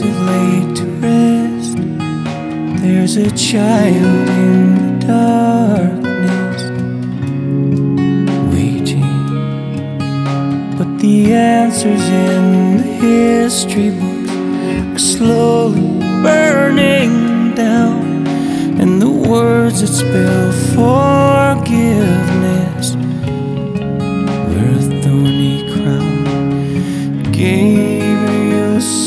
have laid to rest. There's a child in the darkness waiting, but the answers in the history books are slowly burning down, and the words that spell for